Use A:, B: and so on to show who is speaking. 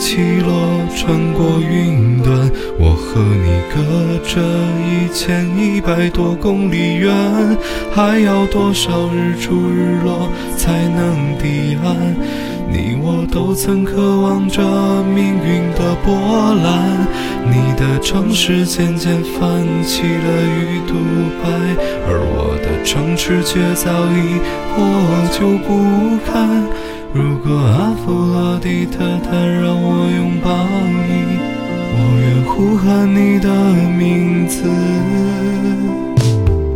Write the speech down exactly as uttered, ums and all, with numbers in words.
A: 起落，穿过云端，我和你隔着一千一百多公里远，还要多少日出日落才能彼岸？你我都曾渴望着命运的波澜，你的城市渐渐泛起了鱼肚白，而我的城池却早已破旧不堪。如果阿佛罗狄特坦让我拥抱你，我愿呼喊你的名字。